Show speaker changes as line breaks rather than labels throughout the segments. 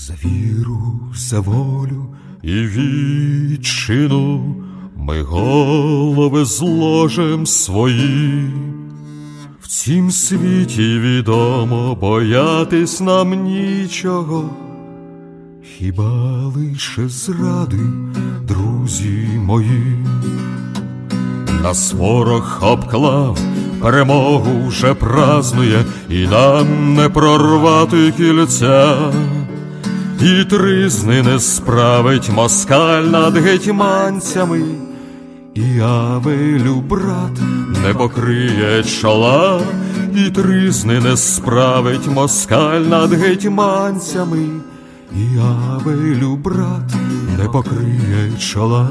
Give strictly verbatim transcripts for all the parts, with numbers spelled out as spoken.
За віру, за волю і вітчину ми голови зложим свої. В цім світі відомо боятись нам нічого, хіба лише зради, друзі мої. Нас ворог обклав, перемогу вже празнує, і нам не прорвати кільця. І тризни не справить москаль над гетьманцями, і Авелю брат не покриє чола. І тризни не справить москаль над гетьманцями, і Авелю брат не покриє чола.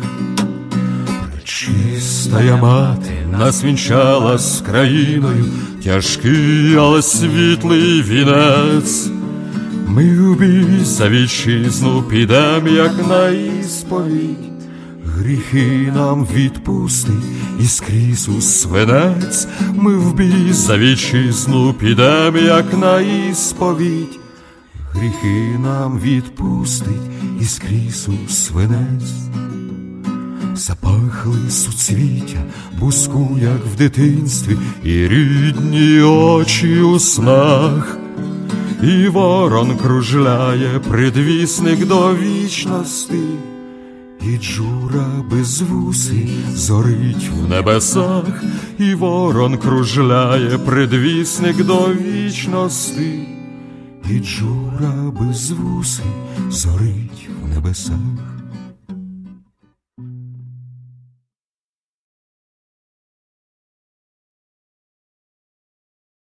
Пречистая мати нас вінчала з країною, тяжкий, але світлий вінець. Ми в бій за вітчизну підем, як на ісповідь. Гріхи нам відпусти, Ісус свинець. Ми в бій за вітчизну підем, як на ісповідь. Гріхи нам відпустить Ісус свинець. Запахли суцвіття, буску, як в дитинстві, і рідні очі у снах. І ворон кружляє, предвісник до вічності, і джура безвусий зорить в небесах. І ворон кружляє, предвісник до вічності, і джура безвусий зорить в небесах.